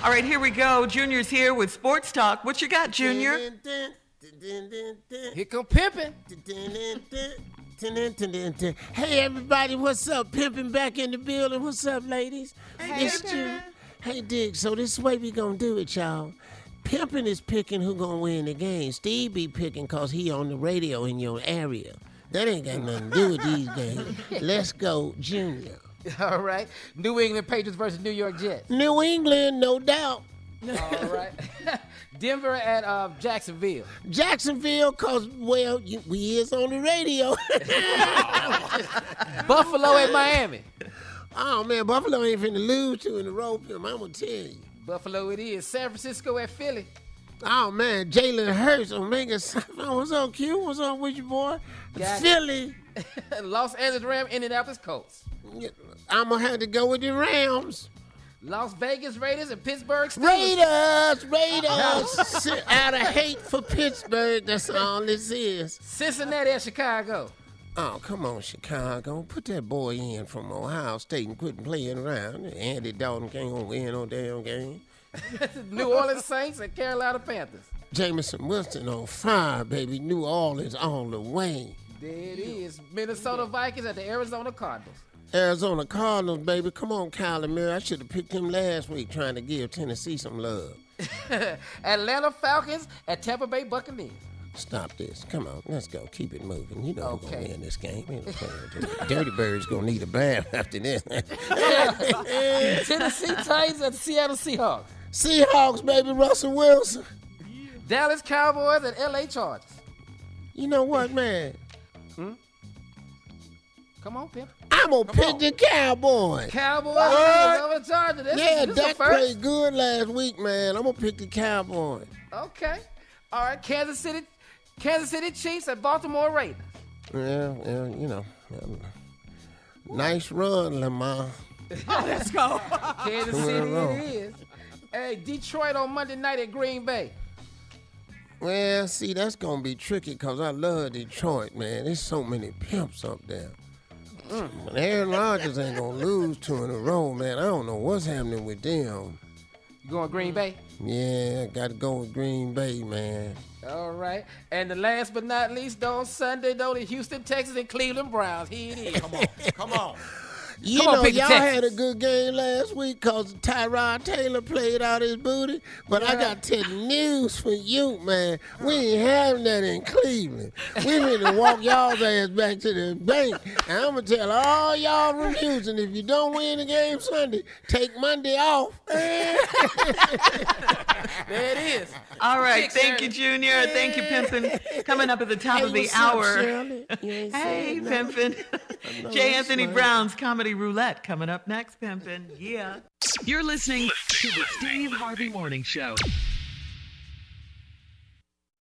All right, here we go. Junior's here with Sports Talk. What you got, Junior? Here come pimping. Hey, everybody, what's up? Pimping back in the building. What's up, ladies? Hey, It's Junior. Hey, Dick, so this is the way we gonna do it, y'all. Pimping is picking who gonna win the game. Steve be picking cause he on the radio in your area. That ain't got nothing to do with these games. Let's go, Junior. All right. New England Patriots versus New York Jets. New England, no doubt. All right. Denver at Jacksonville. Jacksonville, cause, well, we is on the radio. Buffalo at Miami. Oh, man, Buffalo ain't finna lose two in a row, Pim. I'm gonna tell you. Buffalo it is. San Francisco at Philly. Oh, man, Jalen Hurts, Omega. What's up, Q? What's up with you, boy? Got Philly. Los Angeles Rams, Indianapolis Colts. I'm going to have to go with the Rams. Las Vegas Raiders and Pittsburgh Steelers. Raiders. Out of hate for Pittsburgh, that's all this is. Cincinnati at Chicago. Oh, come on, Chicago. Put that boy in from Ohio State and quit playing around. Andy Dalton can't gonna win no damn game. New Orleans Saints and Carolina Panthers. Jameson Winston on fire, baby. New Orleans all the way. There it is. Minnesota Vikings at the Arizona Cardinals. Arizona Cardinals, baby. Come on, Kyler Murray. I should have picked him last week trying to give Tennessee some love. Atlanta Falcons at Tampa Bay Buccaneers. Stop this. Come on, let's go. Keep it moving. You know who's going to Okay. win this game. We ain't playing with this. Dirty Bird's going to need a bath after this. Tennessee Titans at the Seattle Seahawks. Seahawks, baby. Russell Wilson. Dallas Cowboys and LA Chargers. You know what, man? Come on, Pimp. I'm going to pick the Cowboys. Cowboys What? over the Chargers. This Yeah, is Dak a first. played good last week, man. I'm going to pick the Cowboys. Okay. All right. Kansas City Chiefs at Baltimore Ravens. Yeah, you know. Nice run, Lamar. Let's go. Kansas City it is. Hey, Detroit on Monday night at Green Bay. Well, see, that's going to be tricky because I love Detroit, man. There's so many pimps up there. But Aaron Rodgers ain't going to lose two in a row, man. I don't know what's happening with them. You going Green Bay? Yeah, got to go with Green Bay, man. All right. And the last but not least, on Sunday, though, the Houston Texans and Cleveland Browns. Here it is. Come on. You Come on, know, pick the y'all Texans. had a good game last week because Tyrod Taylor played out his booty. But I got to tell you news for you, man. We ain't having that in Cleveland. We need to walk y'all's ass back to the bank. And I'm going to tell all y'all from Houston, if you don't win the game Sunday, take Monday off. There it is. All right, Six, thank Shirley. you, Junior. Thank you, Pimpin'. Coming up at the top Hey, of the what's up, hour. Shirley? You ain't Hey, saying nothing. Pimpin'. J. that's Anthony right. Brown's Comedy Roulette coming up next, Pimpin'. Yeah. You're listening to the Steve Harvey Morning Show.